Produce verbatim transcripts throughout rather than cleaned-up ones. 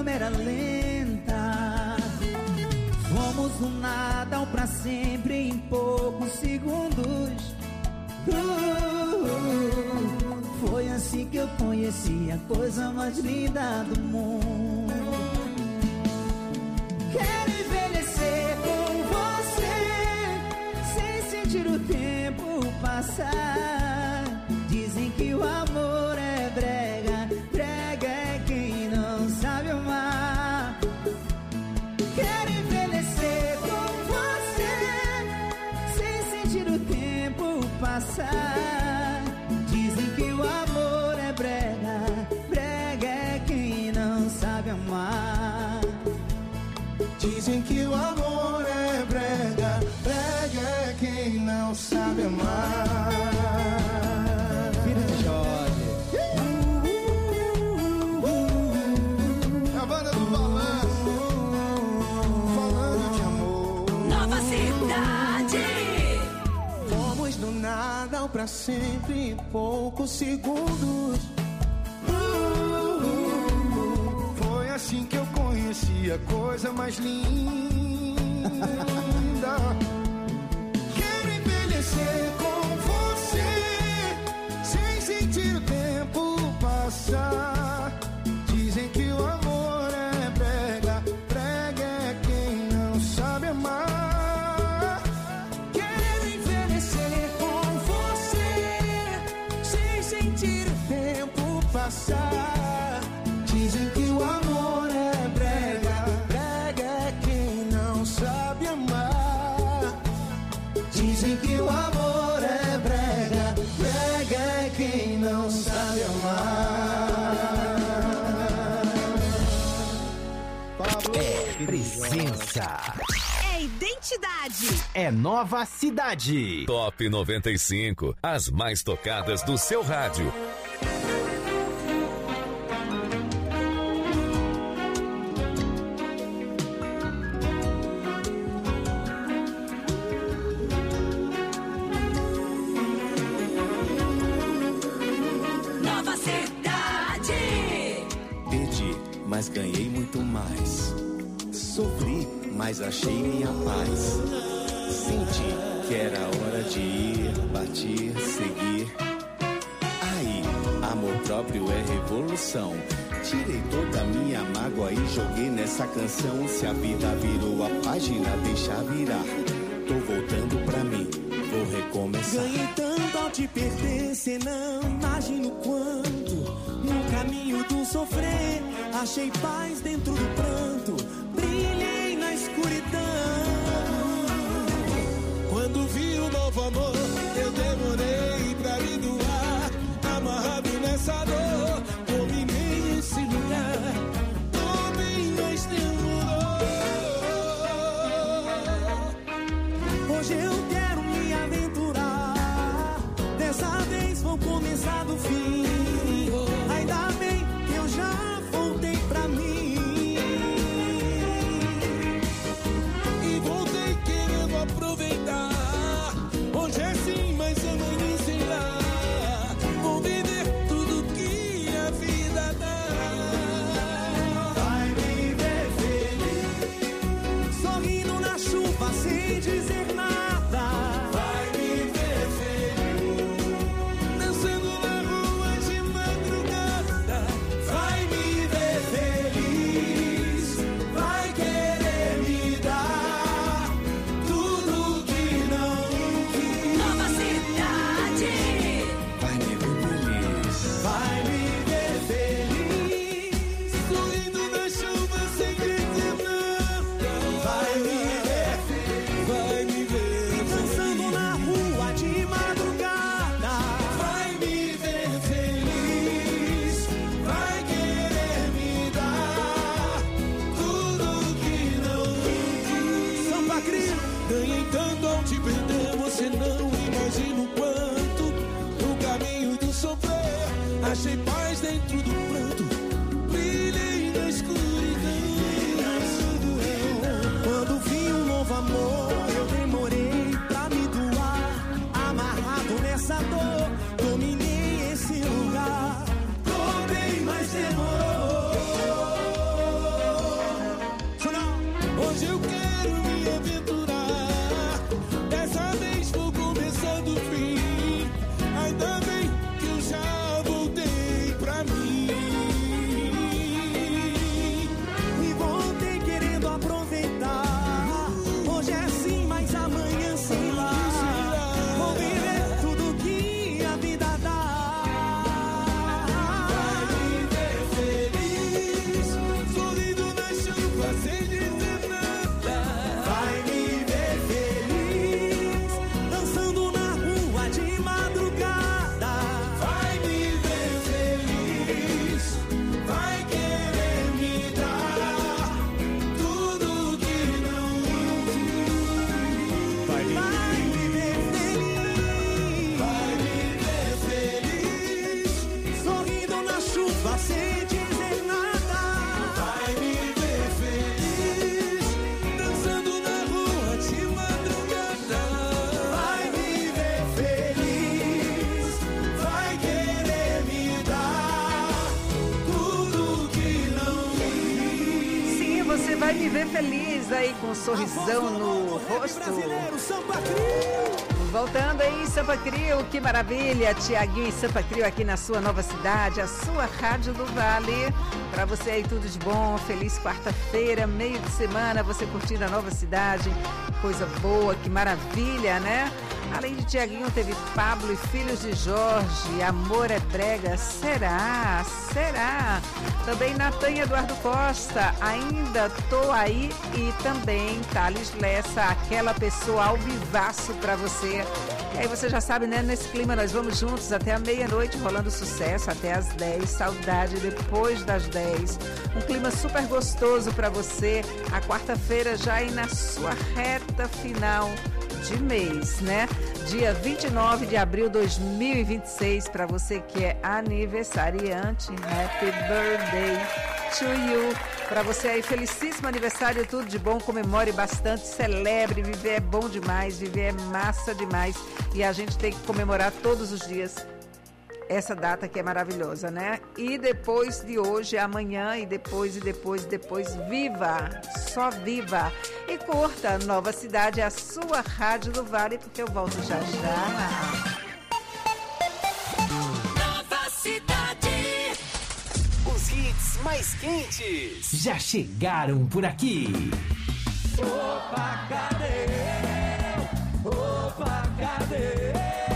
câmera lenta. Fomos do nada ao pra sempre em poucos segundos. uh, Foi assim que eu conheci a coisa mais linda do mundo. Quero envelhecer com você, sem sentir o tempo passar. Dizem que o amor é brega, brega é quem não sabe amar. Quero envelhecer com você, sem sentir o tempo passar. Dizem que o amor é brega, brega é quem não sabe amar. Dizem que o amor é brega, brega é quem não sabe amar. Filho de Jorge. A banda do balanço, falando de amor. Nova Cidade. Fomos do nada ao pra sempre em poucos segundos. Foi assim que eu conheci a coisa mais linda. Quero envelhecer com você, sem sentir o tempo passar. Dizem que o amor é brega, brega é quem não sabe amar. Quero envelhecer com você, sem sentir o tempo passar. Dizem que o amor é brega, brega é quem não sabe amar. Dizem que o amor é brega, brega é quem não sabe amar. É presença. É identidade. É Nova Cidade. Top noventa e cinco. As mais tocadas do seu rádio. Nova Cidade. Perdi, mas ganhei muito mais. Sofri, mas achei minha paz. Senti que era hora de ir, partir, seguir. Aí, amor próprio é revolução. Tirei toda a minha mágoa e joguei nessa canção. Se a vida virou a página, deixa virar. Tô voltando pra mim, vou recomeçar. Ganhei tanto ao te perder, cê não imagino quanto. No caminho do sofrer, achei paz dentro do pranto. Brilhei na escuridão. Quando vi o novo amor, eu demorei pra me doar. Amarrado nessa dor, dominei esse lugar. Tô bem, mas demorou. Hoje eu quero me aventurar. Dessa vez vou começar do fim. Ainda bem que eu já voltei pra mim. E vou vai me ver feliz aí com um sorrisão no rosto. Voltando aí em Sampa Crio, que maravilha, Tiaguinho em Sampa Crio aqui na sua nova cidade, a sua Rádio do Vale. Pra você aí tudo de bom, feliz quarta-feira, meio de semana, você curtindo a nova cidade, coisa boa, que maravilha, né? Além de Tiaguinho, teve Pablo e Filhos de Jorge, Amor é Brega, será? Será? Também Natan e Eduardo Costa, Ainda Tô Aí, e também Thales Lessa, Aquela Pessoa ao vivaço pra você. E aí você já sabe, né? Nesse clima nós vamos juntos até a meia-noite, rolando sucesso até as dez, saudade depois das dez. Um clima super gostoso pra você, a quarta-feira já aí na sua reta final de mês, né? Dia vinte e nove de abril de dois mil e vinte e seis, para você que é aniversariante, happy birthday to you. Para você aí, felicíssimo aniversário, tudo de bom, comemore bastante, celebre, viver é bom demais, viver é massa demais e a gente tem que comemorar todos os dias essa data que é maravilhosa, né? E depois de hoje, amanhã, e depois, e depois, e depois, viva! Só viva! E curta Nova Cidade, a sua Rádio do Vale, porque eu volto já já. Nova Cidade. Os hits mais quentes já chegaram por aqui. Opa, cadê? Opa, cadê?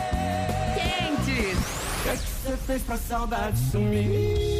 O que é que você fez pra saudade sumir?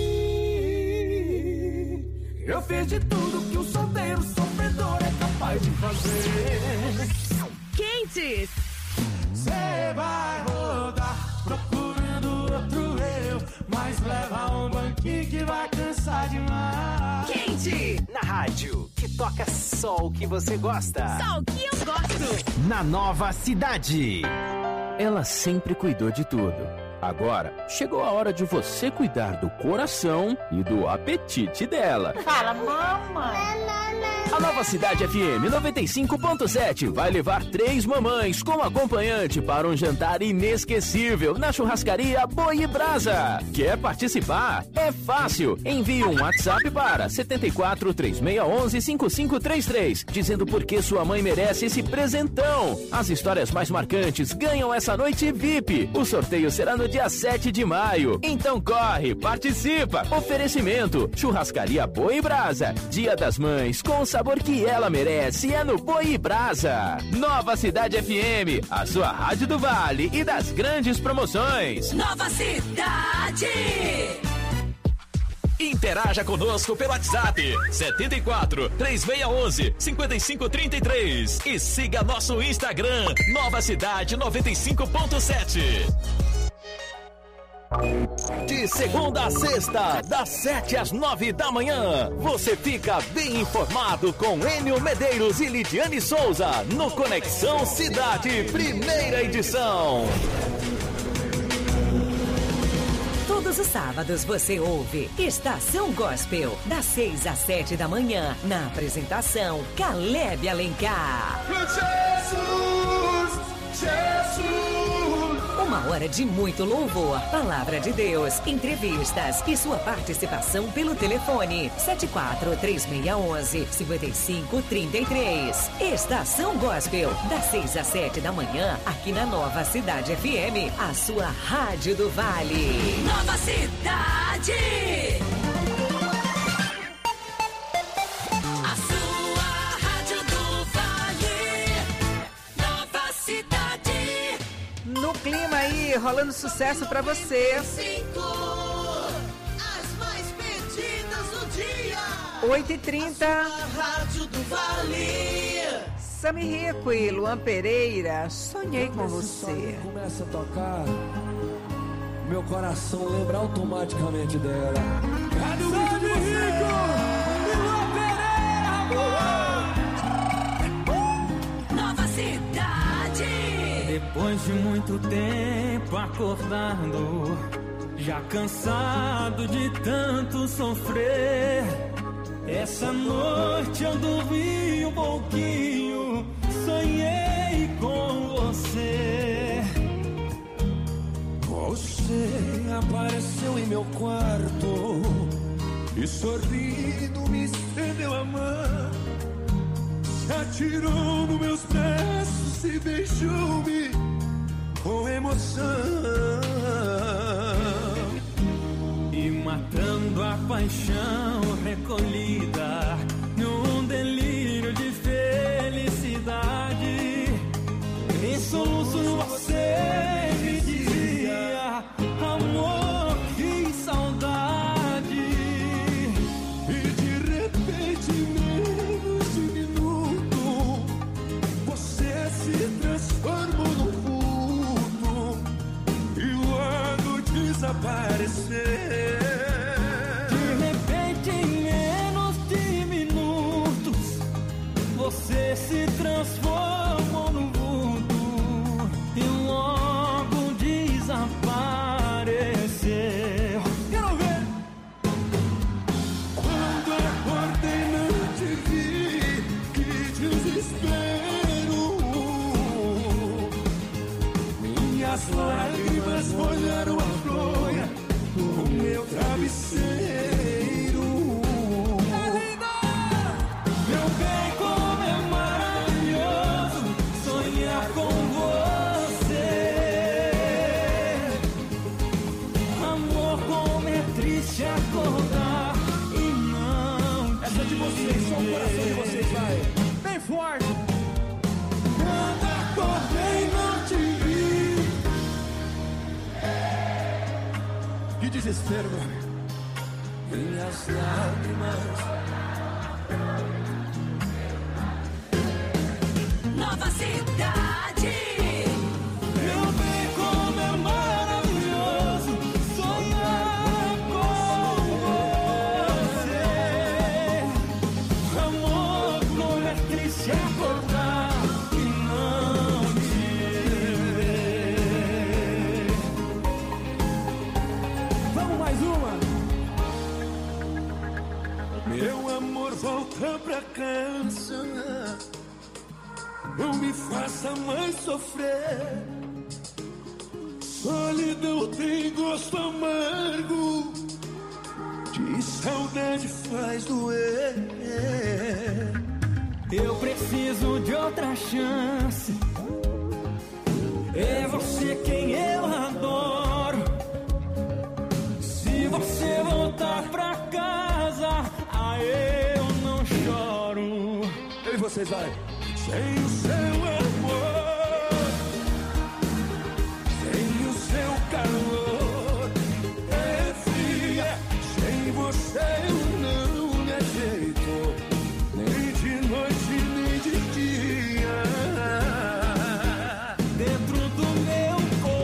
Eu fiz de tudo que um solteiro sofredor é capaz de fazer. Quentes. Você vai rodar procurando outro eu, mas leva um banquinho que vai cansar demais. Quente. Na rádio, que toca só o que você gosta. Só o que eu gosto. Na Nova Cidade. Ela sempre cuidou de tudo. Agora, chegou a hora de você cuidar do coração e do apetite dela. Fala, mamãe. A Nova Cidade F M noventa e cinco ponto sete vai levar três mamães como acompanhante para um jantar inesquecível na churrascaria Boi e Brasa. Quer participar? É fácil. Envie um WhatsApp para sete quatro, três seis um um, cinco cinco três três, dizendo por que sua mãe merece esse presentão. As histórias mais marcantes ganham essa noite V I P. O sorteio será no dia sete de maio. Então corre, participa. Oferecimento: Churrascaria Boi e Brasa. Dia das Mães com o sabor que ela merece é no Boi e Brasa. Nova Cidade F M, a sua rádio do Vale e das grandes promoções. Nova Cidade. Interaja conosco pelo WhatsApp sete quatro, três seis um um, cinco cinco três três e siga nosso Instagram Nova Cidade noventa e cinco ponto sete. De segunda a sexta, das sete às nove da manhã, você fica bem informado com Enio Medeiros e Lidiane Souza no Conexão Cidade, primeira edição. Todos os sábados você ouve Estação Gospel, das seis às sete da manhã, na apresentação Caleb Alencar. Jesus, Jesus. Uma hora de muito louvor, palavra de Deus, entrevistas e sua participação pelo telefone sete quatro, três seis um um, cinco cinco três três. Estação Gospel, das seis às sete da manhã, aqui na Nova Cidade F M, a sua Rádio do Vale. Nova Cidade. A sua Rádio do Vale. Nova Cidade. No clima aí, rolando sucesso pra você. Cinco, as mais pedidas do dia. oito e trinta. A Rádio do Vale. Sami Rico e Luan Pereira, sonhei com você. Começa a tocar, meu coração lembra automaticamente dela. Cadê o Sami Rico e Luan Pereira? Nova Cidade. Depois de muito tempo acordado, já cansado de tanto sofrer, essa noite eu dormi um pouquinho, sonhei com você. Você apareceu em meu quarto e sorrindo me estendeu a mão. se atirou nos meus braços e beijou-me com emoção. E matando a paixão recolhida num delírio de felicidade, em soluço você me dizia: amor, que saudade. E de repente, menos de um minuto, você se transformou no vulto e logo desapareceu. De repente, em menos de minutos, você se transformou no vulto e logo desapareceu. Quero ver! Quando acordei não te vi, que desespero. Minhas lágrimas molharam a fronha do meu travesseiro. Meu bem, como é maravilhoso sonhar com você. Amor, como é triste acordar e não. Essa é de vocês, só o coração de vocês, vai. Bem forte. Quando acordei não te vi. Que desespero, meu amigo. Minhas lágrimas. Nova Cidade. Meu bem, como é maravilhoso sonhar com você. Amor, como é triste acordar e não te ver. Vamos mais uma. Meu amor, volta pra casa. Não me faça mais sofrer. Solidão tem gosto amargo. De saudade faz doer. Eu preciso de outra chance. É você quem eu adoro. Se você voltar pra casa, ah, eu não choro. Eu e vocês, vai. Sem o seu amor, sem o seu calor, é fria. Sem você eu não me ajeito, nem de noite nem de dia. Dentro do meu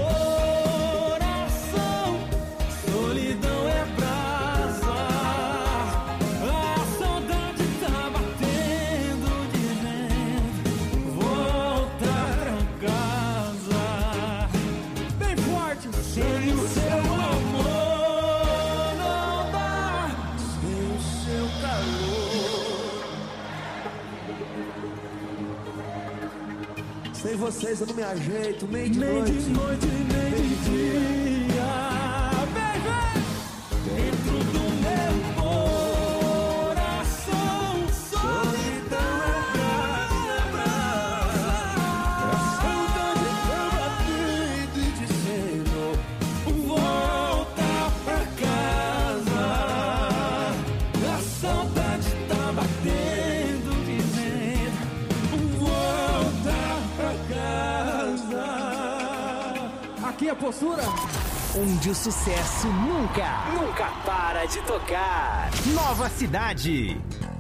coração, solidão é brasa. A saudade tá batendo, dizendo: volta pra casa. Bem forte. Sem o seu amor não dá. Sem o seu calor. Sem vocês eu não me ajeito, nem de Nem noite. de noite, nem de dia. Vem, vem! Dentro do meu coração, solidão é brasa. A saudade tá batendo e dizendo: Volta pra casa. A saudade tá batendo, dizendo: volta pra casa. Aqui a postura. Onde o sucesso nunca, nunca para de tocar. Nova Cidade.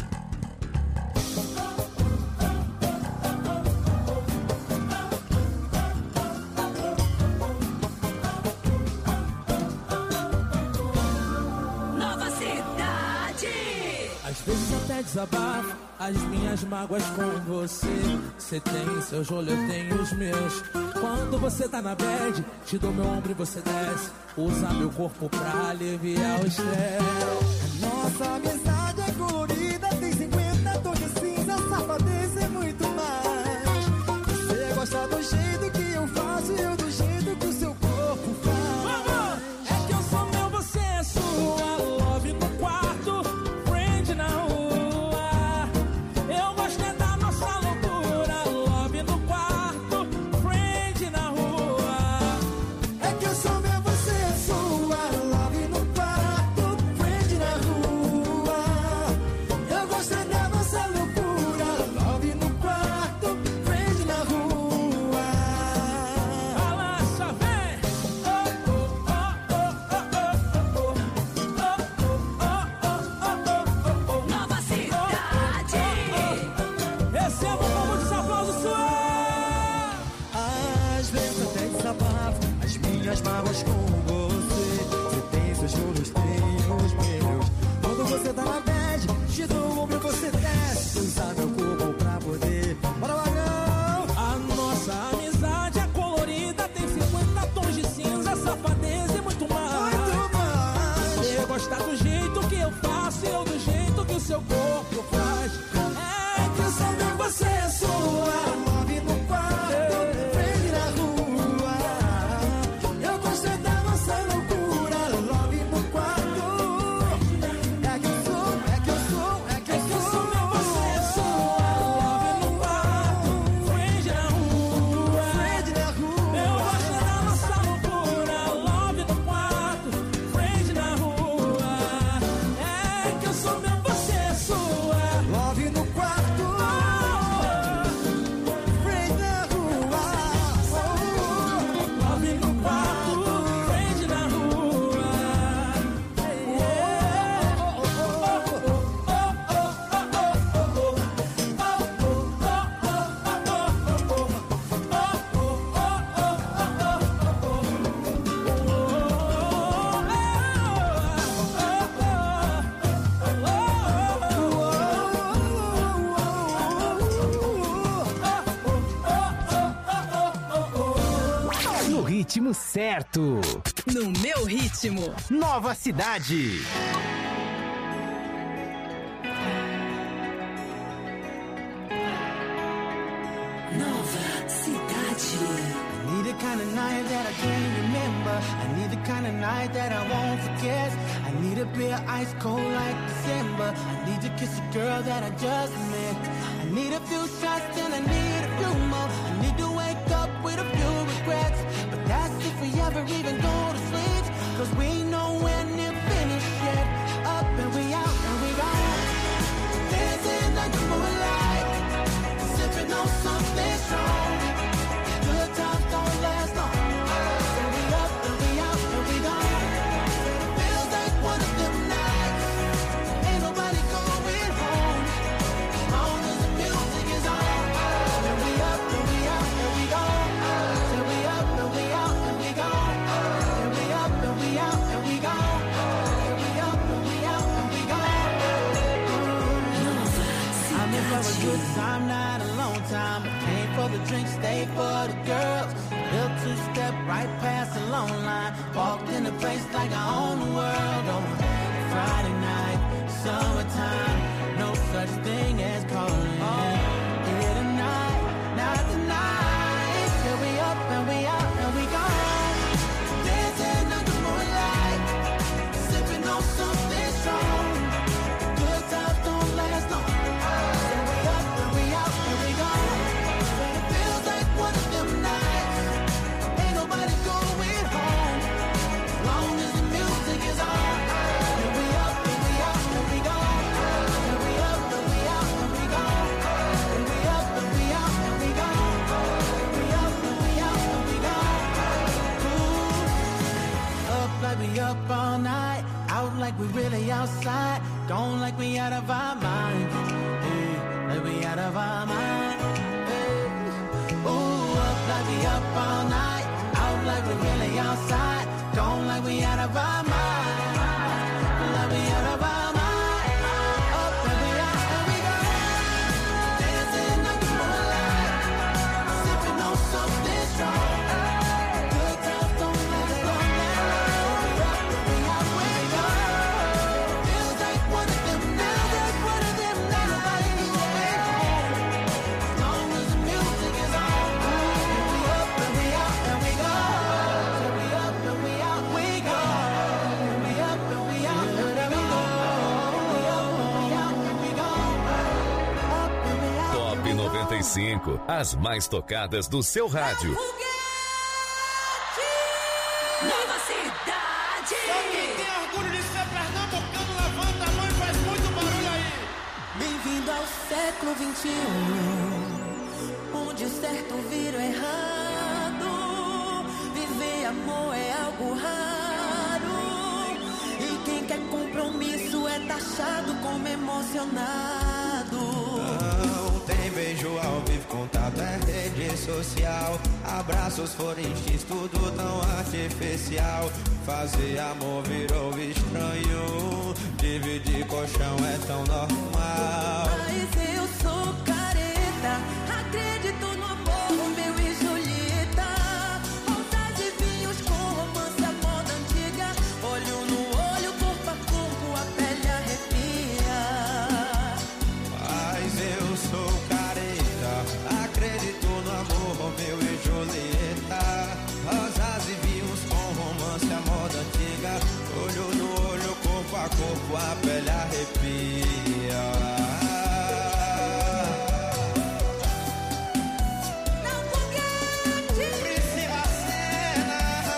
Nova Cidade. Às vezes até desabafo as minhas mágoas com você. Você tem seus rolos, eu tenho os meus. Quando você tá na bad, te dou meu ombro e você desce. Usa meu corpo pra aliviar o estresse. Nossa amizade é colorida, tem cinquenta tons de cinza, safadeza é muito mais. Você gosta do jeito que eu faço e eu do jeito que o seu corpo faz. É que eu sou meu, você é sua. Love no quarto, friend na rua. Eu gosto é da nossa você desce, usar meu corpo pra poder. Bora, vagão! A nossa amizade é colorida, tem cinquenta tons de cinza, safadeza e muito mais. Muito mais. Você gostar do jeito que eu faço e eu do jeito que o seu corpo faz. É que eu só ver você é sua. Move no quarto, frente na rua. Eu gostei da nossa loucura. Love no quarto. É que eu sou, é que eu sou, é que eu É que eu sou. só ver você é sua. Love no quarto, frente na rua. Frente na rua. Eu gosto da nossa loucura. Love no quarto, frente na rua. É que eu sou meu, você é sua. Love no quarto, frente na rua. Love no quarto, frente na rua. No ritmo certo. No meu ritmo. Nova Cidade. Nova Cidade. I need the kind of night that I can't remember. I need the kind of night that I won't forget. I need a beer ice cold like December. I need to kiss a girl that I just met. I need a few shots, then I need a few more. I need to wake up with a few regrets. But that's if we ever even go to sleep. Cause we ain't nowhere near finished yet. Up and we out and we gone. Dancing like the moonlight. Sipping on something strong. Good times don't last long. So we up and we out and we gone. Feels like one of them nights. Ain't nobody going home. As long as the music is on. And we up and we out and we gone. So we up and we out and we gone. And we up and we out and we gone. And we up and we out and we gone. I'm in for a good time, not a long time. But came for the drink, stay for the girls. Bill two-step right past the long line. Walked in the place like I own the world. On Friday night, summertime. No such thing as calling. Here tonight, not tonight. Yeah, we up and we out and we gone. Dancing under moonlight. Sipping on something strong. Good times don't last long. So we up and we out and we gone. It feels like one of them nights. Ain't nobody going home. As long as the music is on. And we up and we out and we gone. And we up and we out and we gone. And we up and we out and we gone. And we up and we out and we gone. Ooh. Up like we up all night. Out like we really outside. Gone like we out of our minds. Hey, like we out of our mind. Hey. Ooh, up like we up all night. Out like we really outside. Gone like we out of our mind. Like we out of our mind. Up and we out and we go. Dancing like the moonlight. Sipping on something strong. Good times don't last long. We up and we out and we go. Feels like one of them now. Like one of them now. Nobody going home. As long as the music is on. We up and we out and we go. So we up and we out we go. We up and we out and we go. We up and we out and we go. Up and we out. Top noventa e cinco, as mais tocadas do seu rádio. Nova Cidade. Só quem tem orgulho de ser pernambucano, levanta a mão e faz muito barulho aí. Bem-vindo ao século vinte e um, onde o certo vira o errado. Viver amor é algo raro. E quem quer compromisso é taxado como emocionado. Não tem beijo ao vivo, contato é rede social. Abraços foram X, tudo tão artificial. Fazer amor virou estranho. dividir colchão é tão normal. Mas eu sou careta, acredito no amor, Romeu e Julieta. Rosas e vinhos com romance, a moda antiga. Olho no olho, corpo a corpo, a pele arrepia. Mas eu sou careta, acredito no amor, Romeu e Julieta. Rosas e vinhos com romance, a moda antiga. Olho no olho, corpo a corpo, a pele arrepia. Não foguete! Priscila Senna.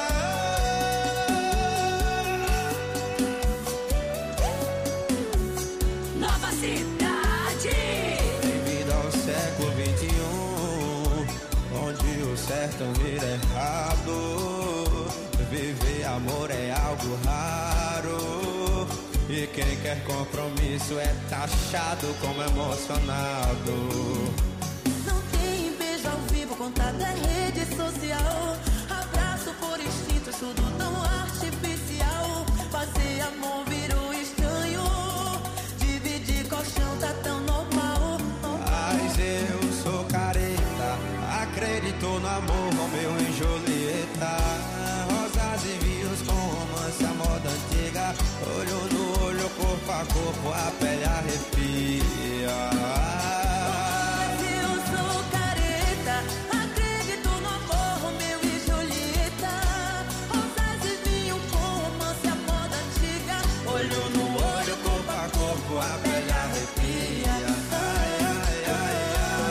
Nova Cidade! Bem-vindo ao século vinte e um, onde o certo vira errado. Viver amor é algo raro, e quem quer compromisso é taxado como emocionado. Não tem beijo ao vivo, contato é rede social. Abraço por instinto, tudo tão artificial. Fazer amor virou estranho, dividir colchão tá tão normal. Mas eu sou careta, acredito no amor, Romeu e Julieta. Rosas e vinhos com romance, a moda antiga. Olho no olho, corpo a corpo, a pele arrepia. Mas eu sou careta, acredito no amor, Romeu e Julieta. Rosas e vinho com romance, a moda antiga. Olho no olho, corpo a corpo, a pele arrepia. Ai, ai, ai, ai.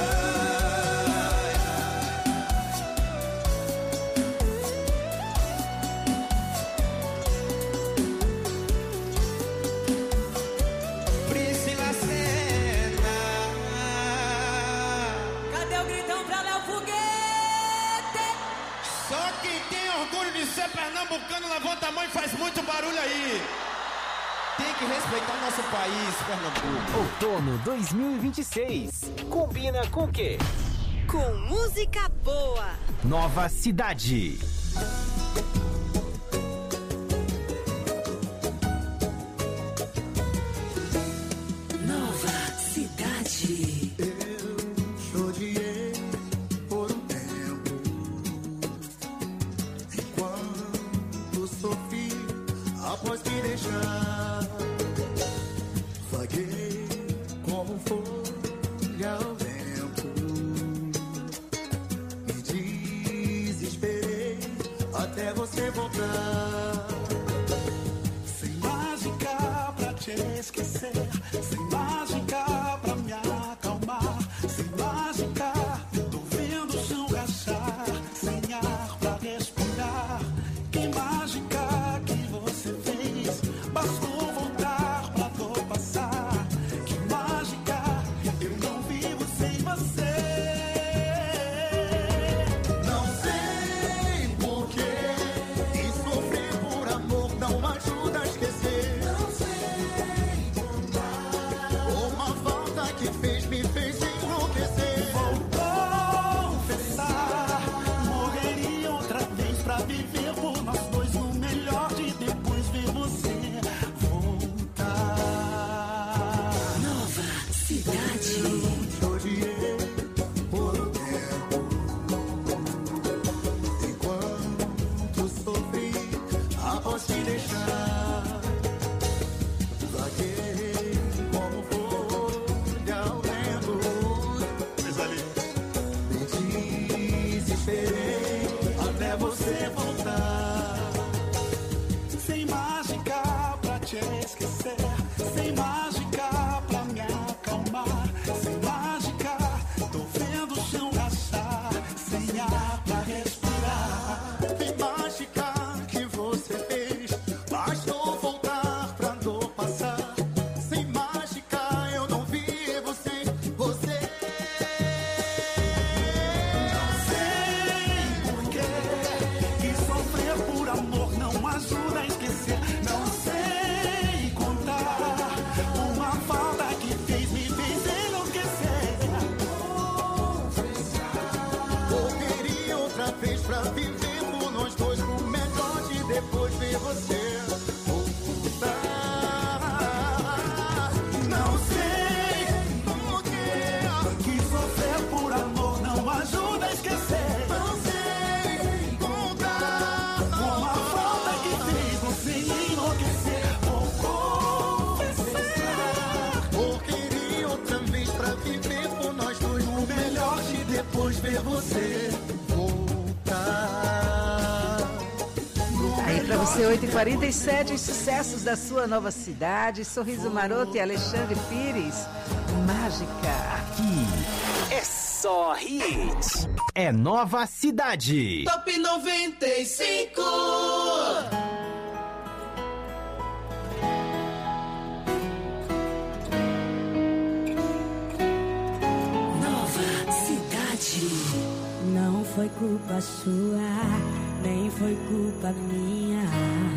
Priscila Senna. Cadê o gritão pra Léo Foguete? Só quem tem orgulho de ser pernambucano levanta a mão e faz muito barulho aí. Tem que respeitar nosso país, Pernambuco. Outono dois mil e vinte e seis. Combina com o quê? Com música boa. Nova Cidade. Nova Cidade. Eu odiei por um tempo, enquanto sofri após me deixar. Vaguei como folha ao vento, me desesperei até você voltar. Sem mágica pra te esquecer, sem mágica pra me acalmar, sem mágica, tô vendo o chão rachar, sem ar pra respirar. Que mágica que você fez, bastou voltar pra dor passar. Que mágica, eu não vivo sem você. Não sei porquê, e sofrer por amor não ajuda a esquecer. Não sei contar, uma falta que fez me fez enlouquecer. Vou confessar, morreria outra vez pra viver por nós dois, no melhor de depois ver você voltar. Nova Cidade. Eu odiei por um tempo, enquanto sofri após te deixar. Vaguei como folha ao você voltar. Aí pra você, oito e quarenta e sete, os sucessos da sua nova cidade. Sorriso Maroto e Alexandre Pires. Mágica. Aqui é só hits. É Nova Cidade. Top noventa e cinco. Nova Cidade. Não foi culpa sua, nem foi culpa minha.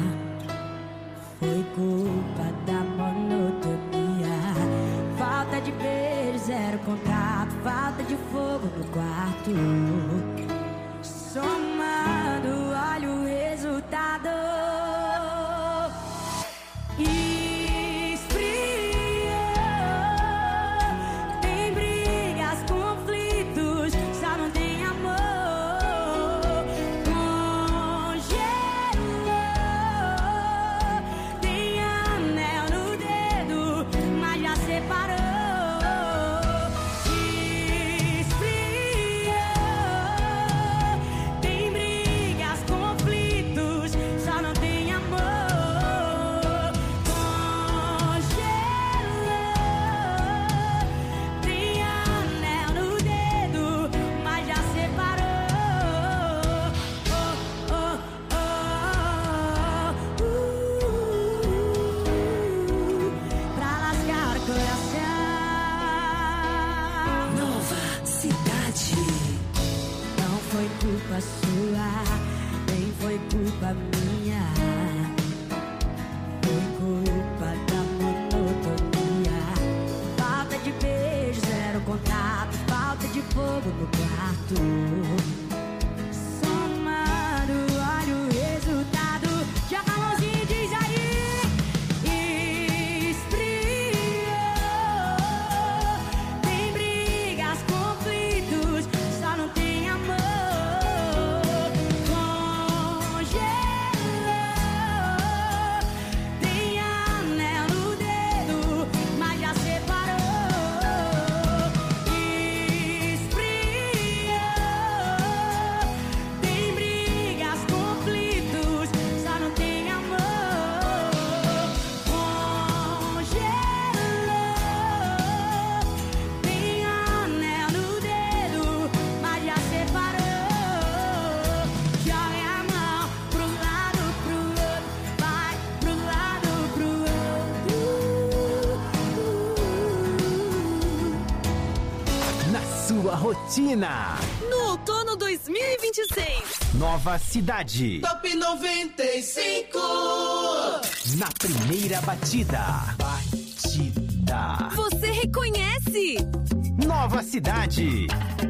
Foi culpa da monotonia. Falta de beijo, zero contato. Falta de fogo no quarto. Somando, olha o resultado. Esfriou. Tem brigas, conflitos, só não tem amor. Congelou. Tem anel no dedo, mas já separou. Culpa sua, nem foi culpa minha. Foi culpa da monotonia. Falta de beijo, zero contato. Falta de fogo no quarto. Somando, olha o resultado. Joga a mãozinha e diz aí. Esfriou. Tem brigas, conflitos, só não tem amor. Rotina. No outono dois mil e vinte e seis. Nova Cidade. Top noventa e cinco. Na primeira batida. Batida. Você reconhece? Nova Cidade.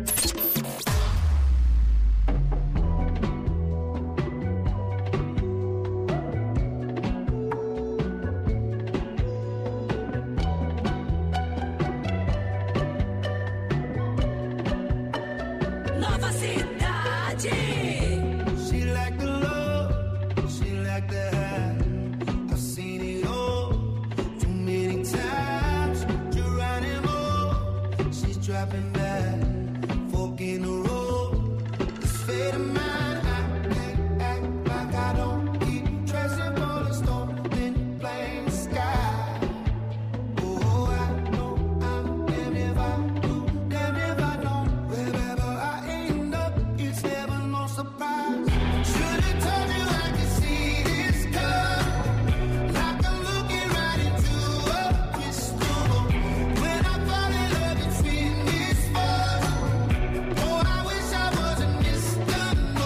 Dropping back, fork in the road. This fate of mine, I can't act like I don't keep tracing rolling stone in plain sky. Oh, I know I'm damn if I do, damn if I don't. Wherever I end up, it's never no surprise. Should've told you I could see this coming, like I'm looking right into a crystal ball. When I fall in love, it's real. Oh, I wish I wasn't Mister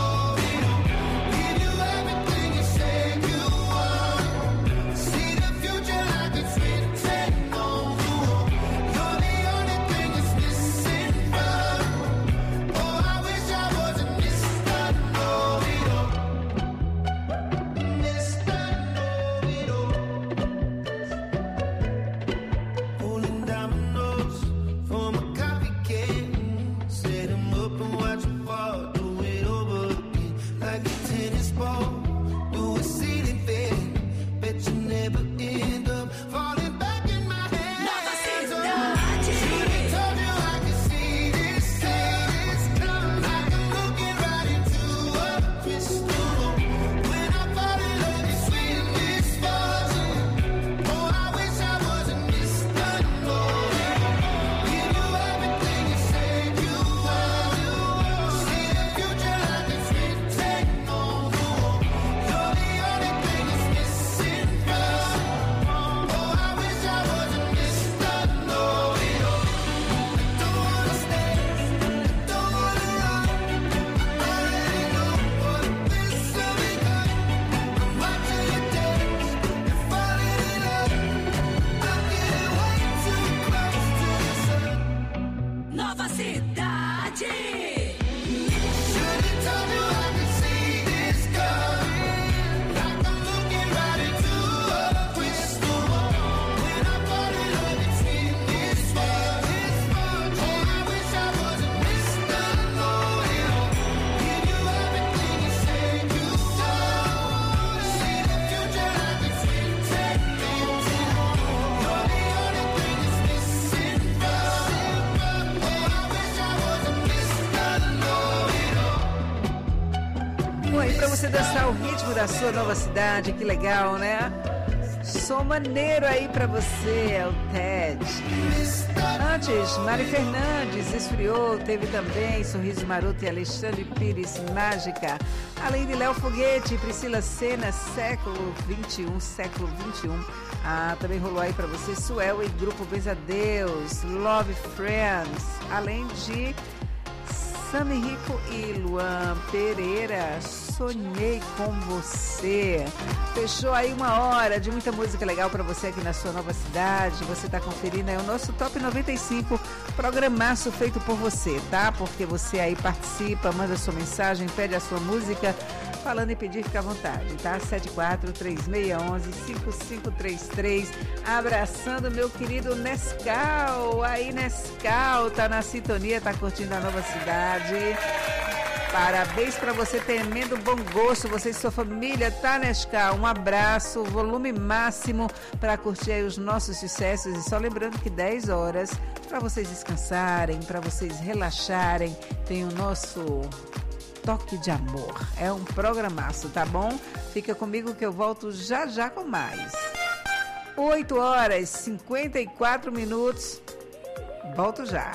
Nova Cidade. Para você dançar o ritmo da sua nova cidade, que legal, né? Som maneiro aí pra você, é o Ted. Antes, Mari Fernandes, Esfriou, teve também Sorriso Maroto e Alexandre Pires, Mágica. Além de Léo Foguete, Priscila Sena, Século vinte e um, Século vinte e um. Ah, também rolou aí pra você Suel e Grupo Bezadeus, Love Friends. Além de Sami Rico e Luan Pereira, Sonhei com Você. Fechou aí uma hora de muita música legal para você aqui na sua nova cidade. Você tá conferindo aí o nosso Top noventa e cinco, programaço feito por você, tá? Porque você aí participa, manda sua mensagem, pede a sua música. Falando em pedir, fica à vontade, tá? sete quatro três seis um um cinco cinco três três. Abraçando meu querido Nescau. Aí, Nescau, tá na sintonia, tá curtindo a nova cidade. Parabéns pra você, tremendo bom gosto. Você e sua família, tá, Nescau? Um abraço, volume máximo pra curtir aí os nossos sucessos. E só lembrando que dez horas, pra vocês descansarem, pra vocês relaxarem, tem o nosso Toque de Amor. É um programaço, tá bom? Fica comigo que eu volto já já com mais. oito horas e cinquenta e quatro minutos. Volto já.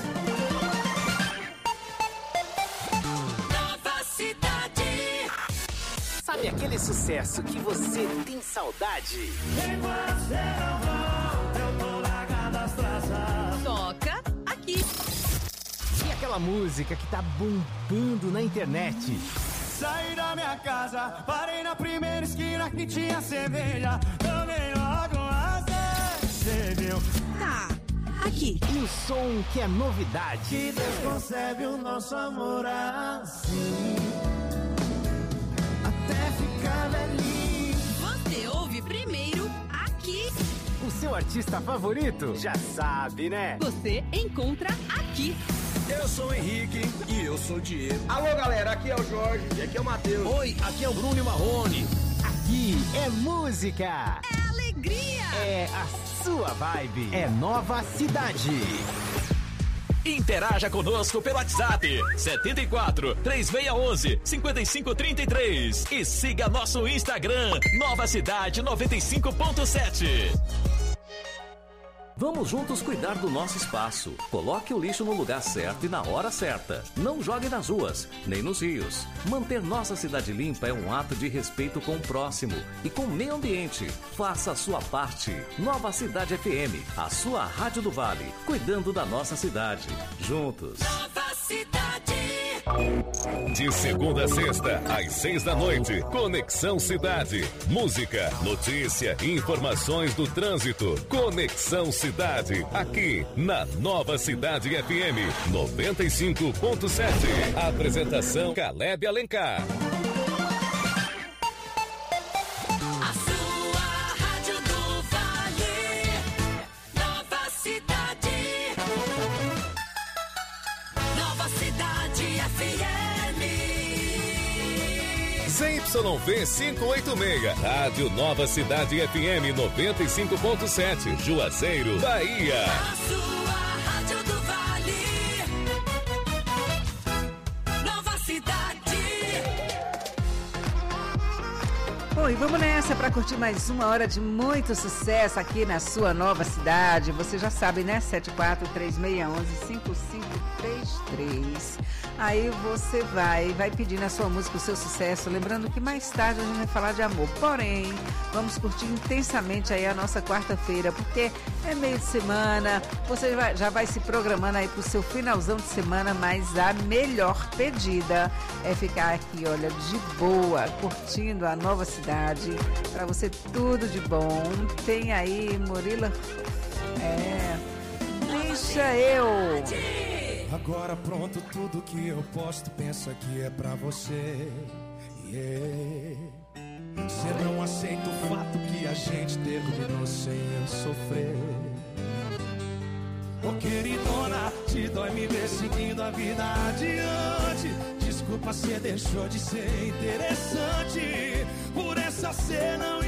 Nova Cidade. Sabe aquele sucesso que você tem saudade? Sem você não vou, eu tô largando as traças. Toca aqui. E aquela música que tá bombando na internet? Saí da minha casa, parei na primeira esquina que tinha cerveja. Tomei logo uma você viu? Tá, aqui. E o som que é novidade? Que Deus concebe o nosso amor assim, até ficar velhinho. Você ouve primeiro aqui. O seu artista favorito? Já sabe, né? Você encontra aqui. Eu sou o Henrique e eu sou o Diego. Alô, galera, aqui é o Jorge e aqui é o Matheus. Oi, aqui é o Bruno e Marrone. Aqui é música. É alegria. É a sua vibe. É Nova Cidade. Interaja conosco pelo WhatsApp sete quatro três seis um um cinco cinco três três e siga nosso Instagram Nova Cidade noventa e cinco ponto sete. Vamos juntos cuidar do nosso espaço. Coloque o lixo no lugar certo e na hora certa. Não jogue nas ruas, nem nos rios. Manter nossa cidade limpa é um ato de respeito com o próximo e com o meio ambiente. Faça a sua parte. Nova Cidade F M, a sua rádio do Vale, cuidando da nossa cidade. Juntos. Nova Cidade. De segunda a sexta, às seis da noite, Conexão Cidade. Música, notícia e informações do trânsito. Conexão Cidade, aqui na Nova Cidade F M noventa e cinco ponto sete. Apresentação Caleb Alencar. A sua rádio do Vale. Nova Cidade. Nova Cidade F M. Z Y V quinhentos e oitenta e seis, Rádio Nova Cidade F M noventa e cinco ponto sete, Juazeiro, Bahia. A sua rádio do Vale. Nova Cidade. Bom, e vamos nessa para curtir mais uma hora de muito sucesso aqui na sua nova cidade. Você já sabe, né? sete quatro três seis um um cinco cinco três três. Aí você vai, vai pedindo a sua música, o seu sucesso. Lembrando que mais tarde a gente vai falar de amor. Porém, vamos curtir intensamente aí a nossa quarta-feira, porque é meio de semana. Você vai, já vai se programando aí pro seu finalzão de semana, mas a melhor pedida é ficar aqui, olha, de boa, curtindo a nova cidade. Para você tudo de bom. Tem aí Murilo. É. Deixa eu. Agora pronto, tudo que eu posto, pensa que é pra você. Yeah. Você não aceita o fato que a gente terminou sem eu sofrer. Ô queridona, te dói me ver seguindo a vida adiante. Desculpa, cê deixou de ser interessante. Por essa cê não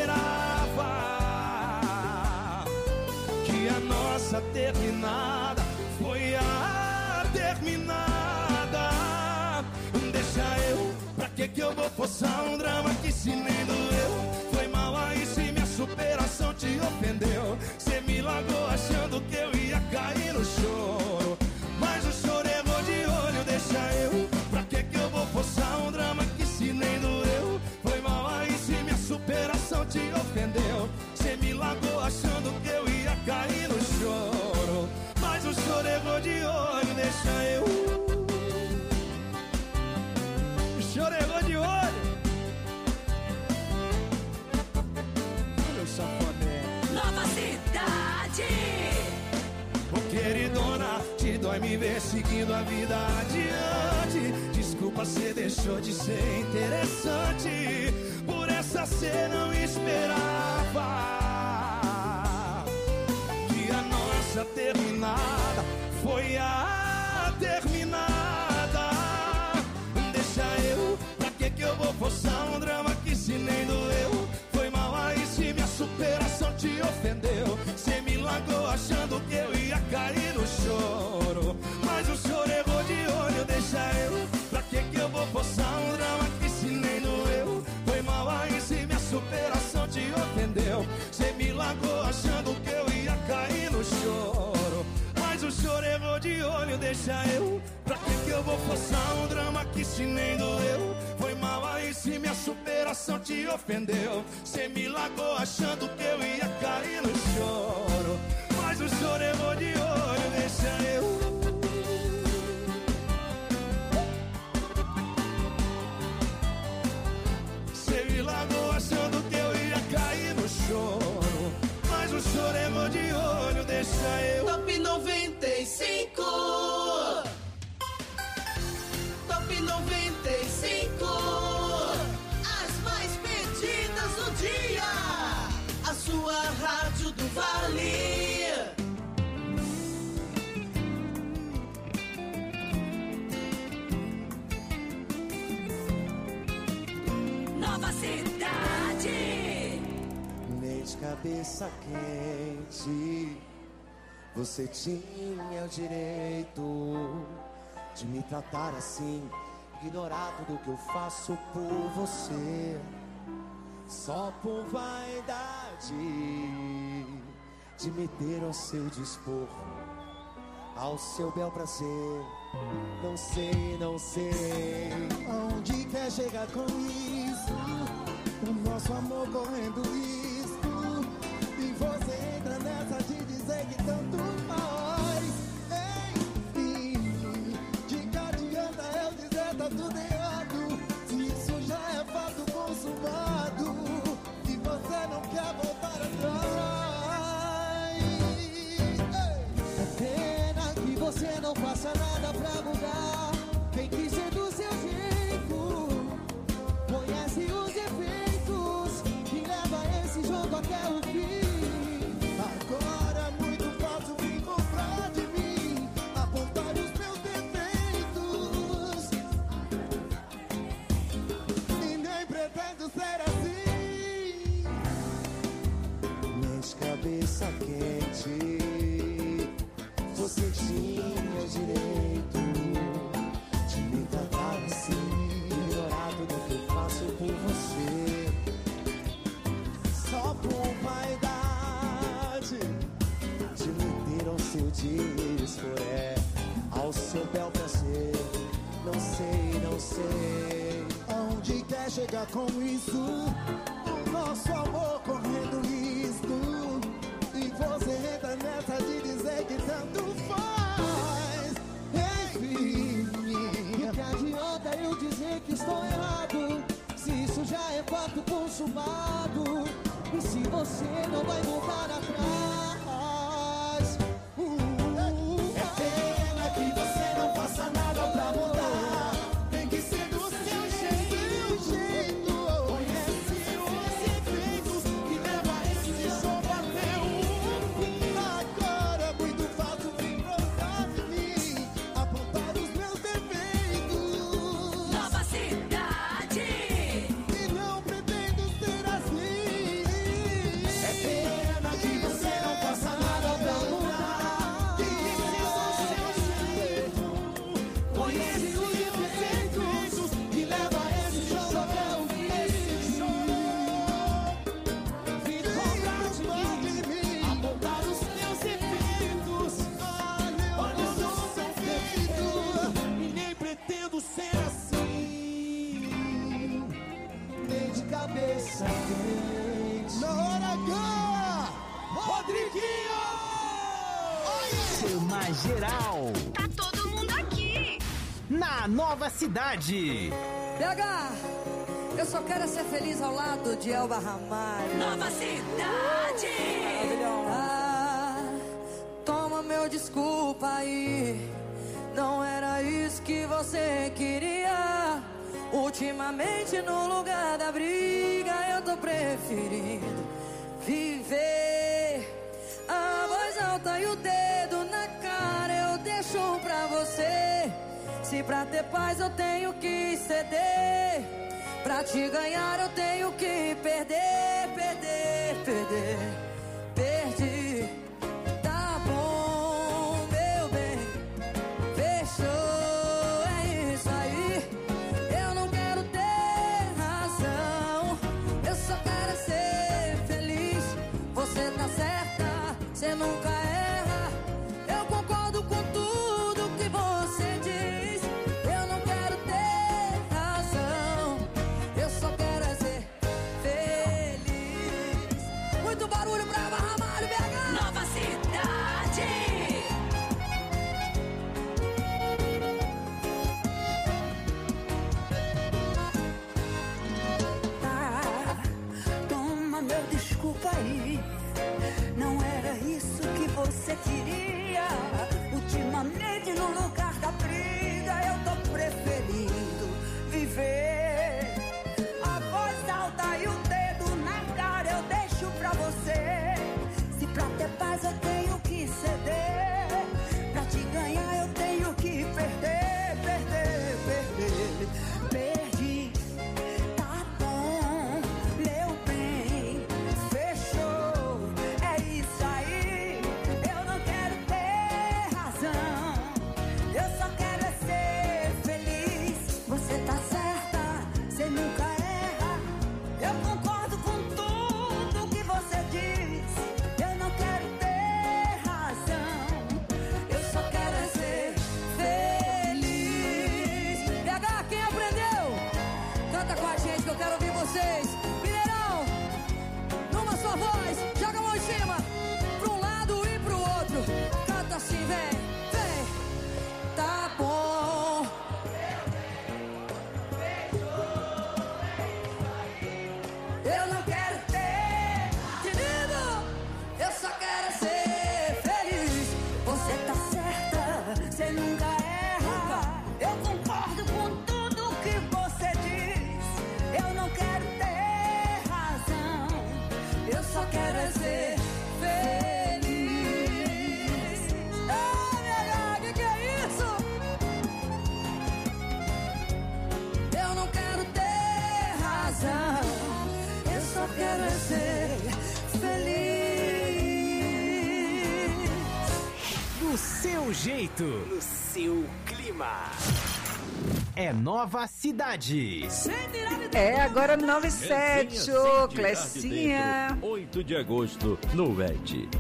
esperava que a nossa terminada foi a terminada. Deixa eu, pra que que eu vou forçar um drama que se nem doeu? Foi mal aí se minha superação te ofendeu. Cê me largou achando que eu ia cair no choro, mas o choro errou de olho. Deixa eu, pra que que eu vou forçar um drama que se nem doeu? Foi mal aí se minha superação te ofendeu. Cê me largou achando que eu ia cair no choro, mas o choro errou de olho. Deixa eu, o choro errou de olho. Meu safoné. Nova Cidade. Ô queridona, te dói me ver seguindo a vida adiante. Desculpa, cê deixou de ser interessante. Por essa cê não esperava que a nossa terminada foi a terminada. Deixa eu, pra que que eu vou forçar um drama que se nem doeu? Foi mal aí se minha superação te ofendeu. Cê me largou achando que eu ia cair no choro, mas o choro errou de olho. Deixa eu, pra que que eu vou forçar um drama que se nem doeu? Foi mal aí se minha superação te ofendeu. Cê me largou achando que eu ia cair no choro, mas o choro errou de olho. Deixa eu, pra que que eu vou forçar um drama que se nem doeu? Foi mal aí se minha superação te ofendeu. Cê me largou achando que eu ia cair no choro, mas o choro errou de olho. Deixa eu, cê me largou achando que eu ia cair no choro, mas o choro errou de olho. Deixa eu. Top noventa e cinco. Top noventa e cinco. As mais pedidas do dia. A sua rádio do Vale. Nova Cidade. Nem de cabeça quente, você tinha o direito de me tratar assim, ignorar tudo que eu faço por você, só por vaidade, de me ter ao seu dispor, ao seu bel prazer. Não sei, não sei aonde quer chegar com isso, o nosso amor correndo risco, e você entra nessa de dizer que tanto faz. Enfim, de que adianta eu dizer tá tudo errado, se isso já é fato consumado e você não quer voltar atrás. É pena que você não faça nada pra mudar, tem que ser do seu jeito, conhece os efeitos e leva esse jogo até o fim. Agora é muito fácil me comprar de mim, apontar os meus defeitos, e nem pretendo ser assim. Mente, cabeça quente, você tinha direito de me tratar assim, ignorar tudo que eu faço por você, só por vaidade, de me ter ao seu dispor, é, ao seu bel prazer. Não sei, não sei aonde quer chegar com isso, o nosso amor correndo risco, e você entra nessa de dizer que tanto faz. Enfim, que adianta eu dizer que estou errado, se isso já é fato consumado, e se você não vai voltar atrás. uh, É pena que você geral. Tá todo mundo aqui. Na Nova Cidade. B H, eu só quero ser feliz ao lado de Elba Ramalho. Nova Cidade. Ah, toma meu desculpa aí. Não era isso que você queria. Ultimamente no lugar da briga eu tô preferindo viver. A voz alta e o dedo na cara eu deixo pra você. Se pra ter paz eu tenho que ceder, pra te ganhar eu tenho que perder, perder, perder. Perdi, tá bom, meu bem, fechou, é isso aí. Eu não quero ter razão, eu só quero ser feliz. Você tá certa, você nunca erra. Eu concordo com tudo que você diz. Eu não quero ter razão, eu só quero é ser feliz. Muito barulho pra Elba Ramalho, B H. Nova Cidade. Ah, toma meu desculpa aí. Não era isso que você queria. Ultimamente no lugar da briga eu tô preferindo viver. A voz alta e o dedo na cara eu deixo pra você. Se pra ter paz eu tenho que ceder, pra te ganhar eu tenho que perder, perder, perder. Perdi, tá bom, meu bem, fechou, é isso aí. Eu não quero ter razão, eu só quero é ser feliz. Você tá certa, você nunca erra. Eu concordo com tudo que você diz. Eu não quero ter razão, eu só quero é ser feliz. B H, quem aprendeu? Canta com a gente que eu quero ouvir vocês. Mineirão, numa só voz, joga a mão em cima, pra um lado e pro outro. Canta assim, vem, vem. Tá bom. Eu não quero ter, querido, eu só quero ser feliz. Você tá certa, você nunca erra. Eu concordo com tudo que você diz. Eu não quero ter razão, eu só quero é ser feliz. Ah, minha que que é isso? Eu não quero ter razão, eu só quero é ser feliz. Do seu jeito, no seu clima. É Nova Cidade. É, agora nove e sete, ô Clecinha. oito de agosto, no V E T.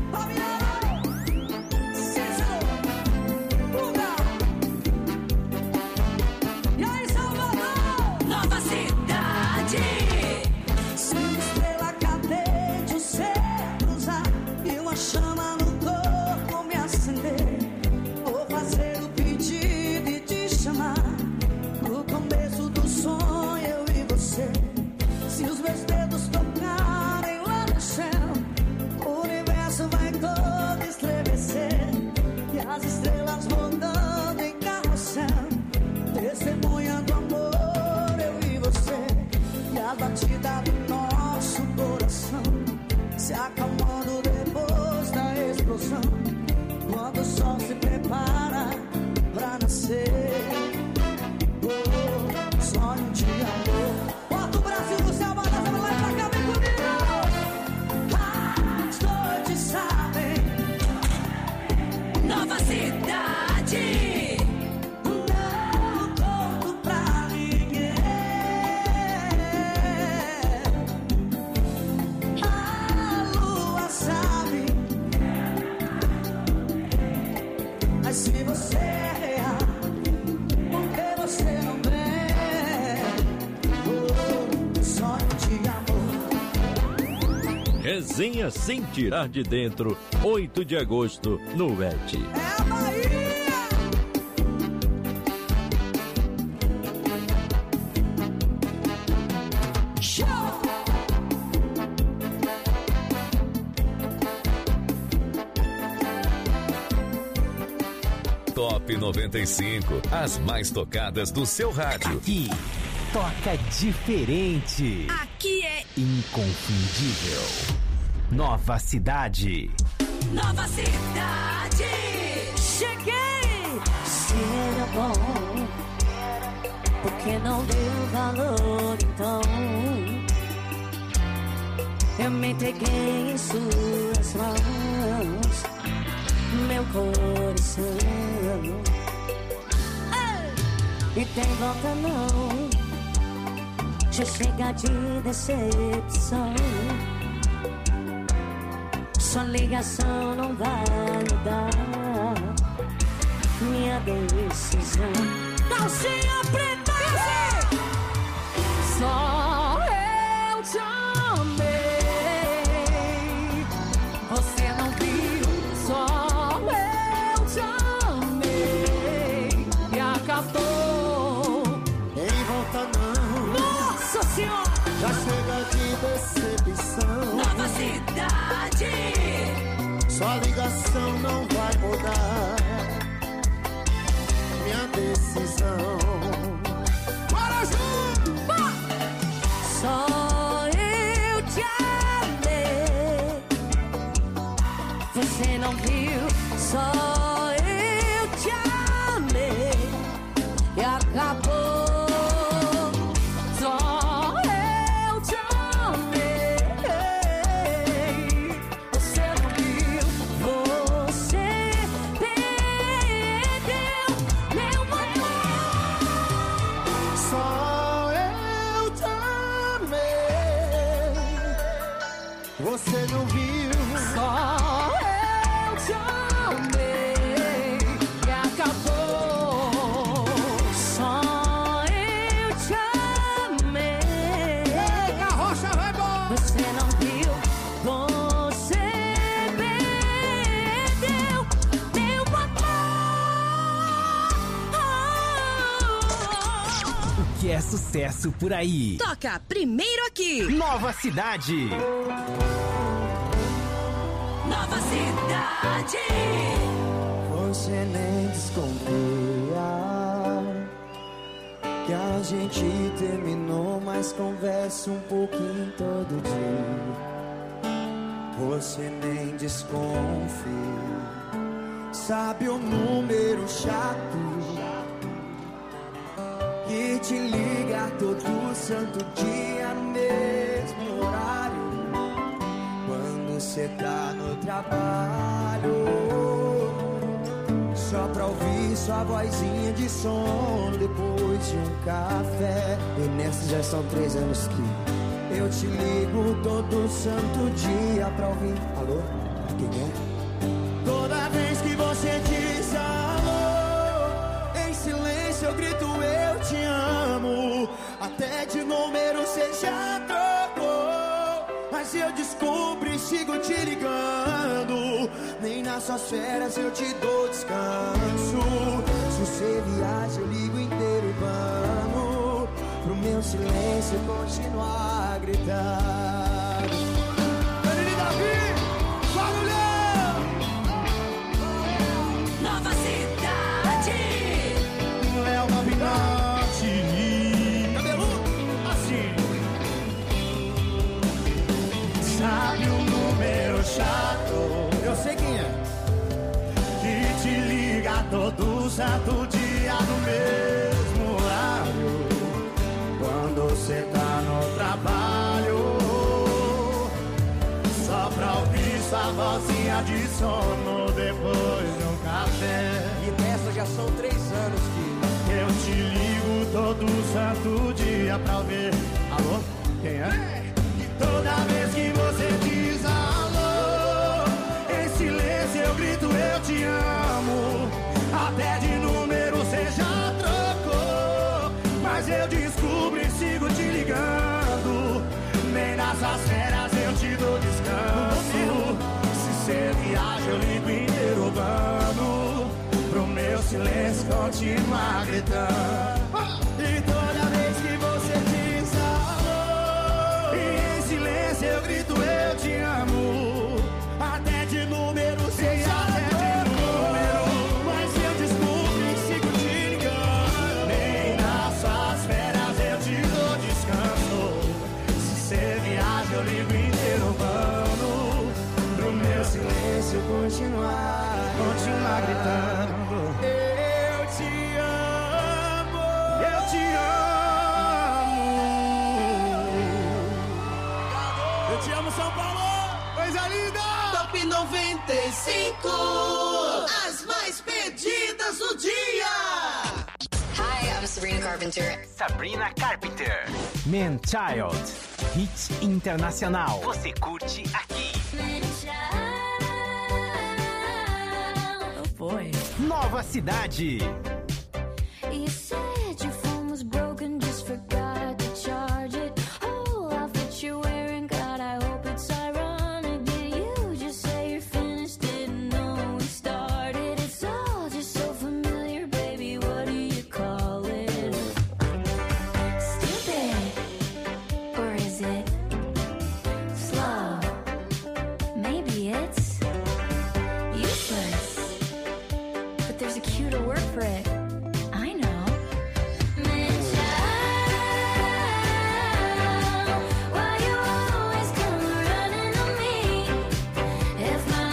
E aí, Salvador? Nova Cidade. Se uma estrela cadente o céu cruzar e uma chama no corpo me acender, vou fazer o pedido e te chamar. No começo do sonho, eu e você. Se os meus dedos tocarem lá no céu, o universo vai todo estremecer. E as estrelas rodando em carrossel, testemunhando amor, eu e você. E a batida do nosso coração se acalmando depois da explosão, quando o sol se prepara pra nascer. Oh, sonho de amor. Bota o Brasil no céu, bota essa mulher pra cá, vem comigo. As noites sabem. Nova Cidade. Não conto pra ninguém. A lua sabe. Mas se você errar, porque você não vem. Oh, sonho de amor. Resenha sem tirar de dentro, oito de agosto, no V E T. É a Bahia! Top noventa e cinco, as mais tocadas do seu rádio. Aqui, toca diferente. Aqui é Inconfundível. Nova Cidade. Nova Cidade. Cheguei! Se era bom, porque não deu valor então? Eu me entreguei em suas mãos, meu coração. Ei! E tem volta não, já chega de decepção. Sua ligação não vai mudar minha decisão. Calcinha preta! Só eu te amei, você não viu. Só eu te amei e acabou. Em volta não. Nossa Senhora! Já chega de decepção. Nova Cidade. Sua ligação não vai mudar minha decisão. Bora junto! Só eu te amei, você não viu. Só eu te amei e acabou. Só eu te amei, você não viu. Você perdeu meu amor. Só eu te amei, você não viu. Só eu te amei e acabou. Só eu te amei. Ei, carroça, vai embora. Você não viu, você perdeu meu amor. O que é sucesso por aí? Toca primeiro aqui. Nova Cidade. Nova Cidade. Você nem desconfia que a gente terminou, mas conversa um pouquinho todo dia. Você nem desconfia, sabe o número chato que te liga todo santo dia, mesmo horário, quando cê tá no trabalho, só pra ouvir sua vozinha de sono depois de um café. E nessas já são três anos que eu te ligo todo santo dia pra ouvir. Alô? Quem é? Toda vez que você diz alô, em silêncio eu grito eu te amo. Até de número cê já trocou, mas eu descubro e sigo te ligando. Nem nas suas férias eu te dou descanso. Se você viaja eu ligo inteiro urbano, pro meu silêncio continuar a gritar. Danilo Davi, barulhão! Nova Cidade. Léo Navinotti, cabeludo, assim. Sabe o número chato? Eu sei quem é. Que te liga todo santo dia no mesmo horário, quando cê tá no trabalho, só pra ouvir sua vozinha de sono depois de um café. E dessa já são três anos que eu te ligo todo santo dia pra ouvir. Alô? Quem é? E toda vez que você diz alô, em silêncio eu grito eu te amo. Até de número cê já trocou, mas eu descubro e sigo te ligando. Nem nas suas férias eu te dou descanso. Se cê viaja eu ligo inteiro urbano, pro meu silêncio continuar gritando. E toda vez que você diz alô, e em silêncio eu grito eu te amo. Até de número cê já até de número, mas eu descubro Carpenter. Sabrina Carpenter. Man Child. Hit internacional. Você curte aqui. Oh boy. Nova Cidade. You said your phone was broken, just forgot to charge it. Oh, outfit you're wearing, God, I hope it's ironic. Did you just say you're finished? Didn't know we started. It's all just so familiar, baby. What do you call it? Stupid, or is it slow? Maybe it's useless, but there's a cuter word for it. I know. Why you always come running on me? If my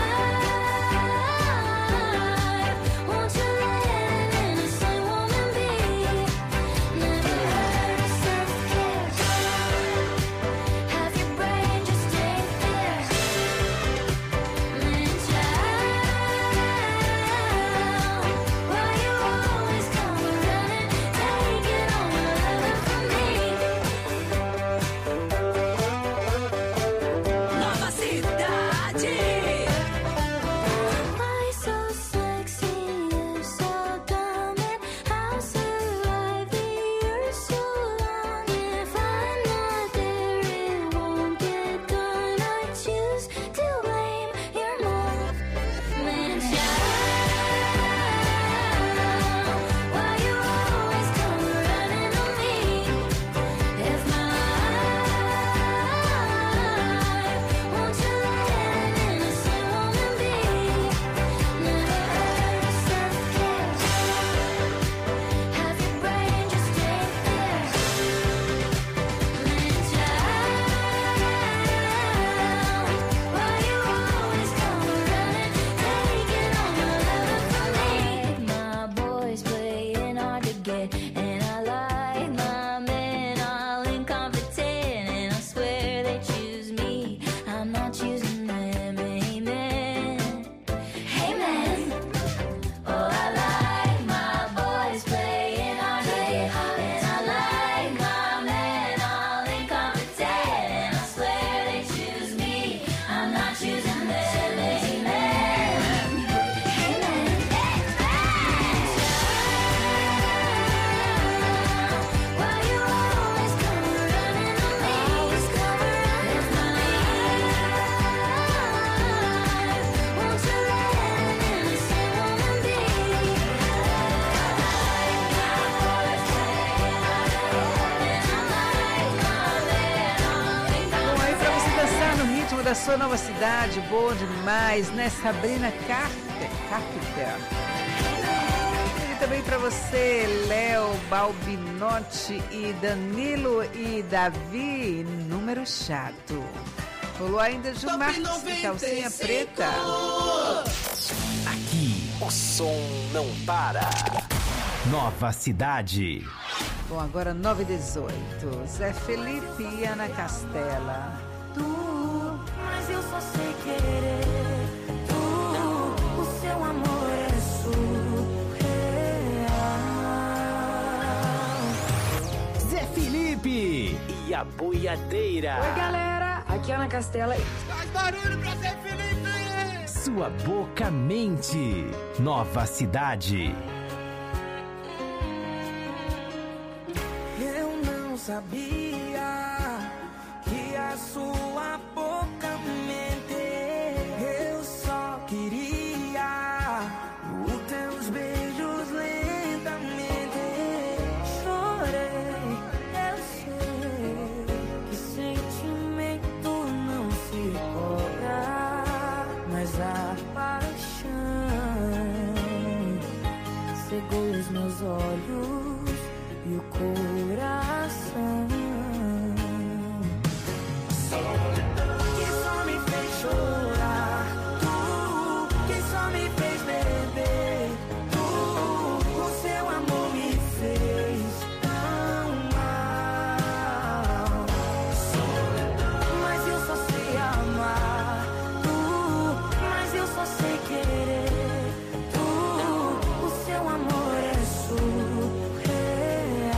life won't you let an innocent woman be? Never heard of self-care. Have your brain just stay there. Man child, why you always come running? Take it on the level from me. Nova Cidade. Why so sexy, you so dumb, and how survive the year so long? If I'm not there, it won't get done. I choose to blame your mom. Man child, why you always come running on me? If my life won't you let an innocent woman be? Never heard of self-care. Have your brain just stay there. Man child, why you always come running? Take it on the level from me. My boys playing hard to get, and I like my men all incompetent, and I swear they choose me. I'm not choosing them. Amen. Amen. Oh, I like my boys playing hard to get, and I like my men all incompetent, and I swear they choose me. I'm not choosing them. Amen. Amen. Why you always come running on me? Always come running. If my life won't you let an innocent woman be? Bom, aí pra você dançar no ritmo da sua nova cidade, boa demais, né? Sabrina Carpenter. Carpenter. E também pra você, Léo Balbinotti e Danilo e Davi, número chato. Rolou ainda Gilmar de calcinha preta. Aqui, o som não para. Nova Cidade. Bom, agora nove e dezoito. Zé Felipe e Ana Castela. Tu, mas eu só sei querer. Tu, o seu amor é surreal. Zé Felipe e a boiadeira. Oi, galera. Aqui é a Ana Castela. Faz barulho pra Zé Felipe! Sua boca mente. Nova Cidade. Eu não sabia que a sua boca mente. Eu só queria os teus beijos lentamente. Chorei, eu sei que sentimento não se cobra, mas a paixão cegou os meus olhos e o coração. Que só me fez chorar. Tu, que só me fez beber. Tu, o seu amor me fez tão mal. Mas eu só sei amar. Tu, mas eu só sei querer. Tu, o seu amor é surreal.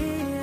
queria.